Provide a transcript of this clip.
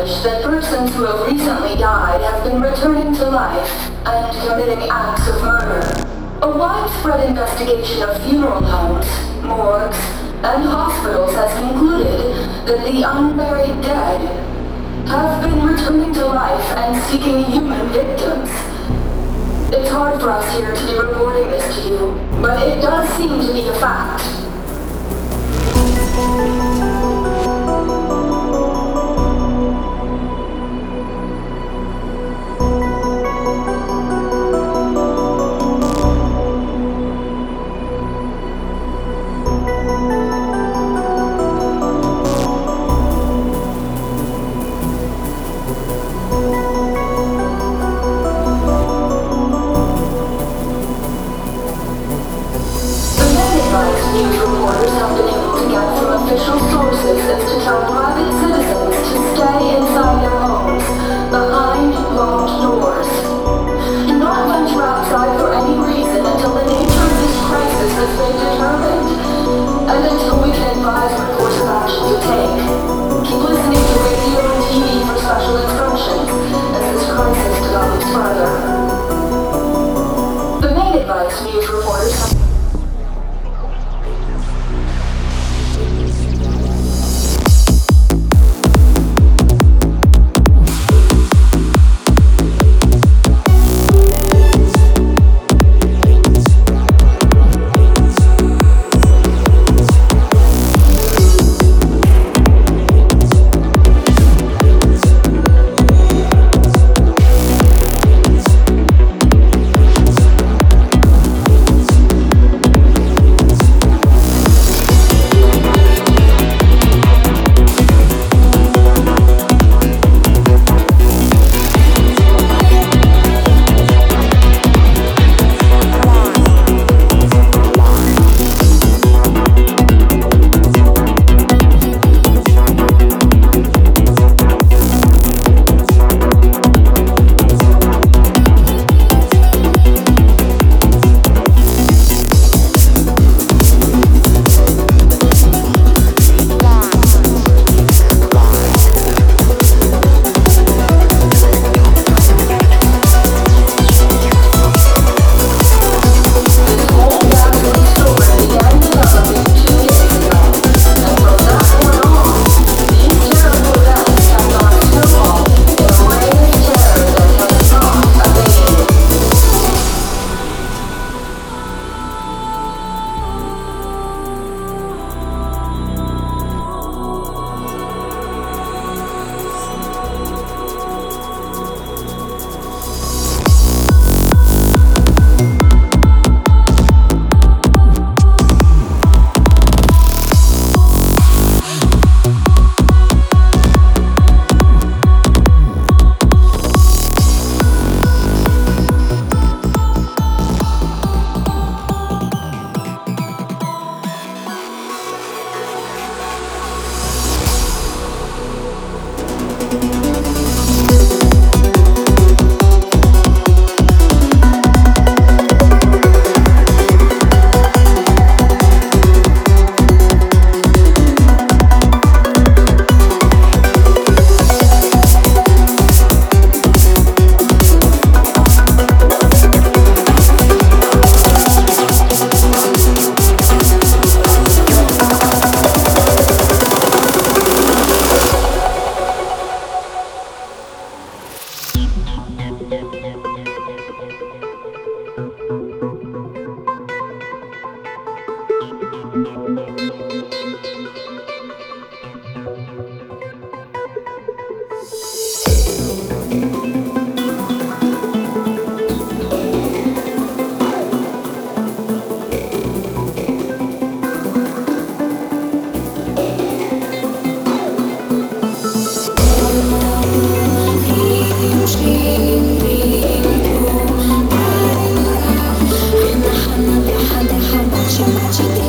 established that persons who have recently died have been returning to life and committing acts of murder. A widespread investigation of funeral homes, morgues, and hospitals has concluded that the unburied dead have been returning to life and seeking human victims. It's hard for us here to be reporting this to you, but it does seem to be a fact. News reporters have been able to get from official sources as to tell private citizens to stay inside their homes, behind locked doors. Do not venture outside for any reason until the nature of this crisis has been determined, and until we can advise what course of action to take. Keep listening to radio and TV for special instructions as this crisis develops further. The main advice news reporters have She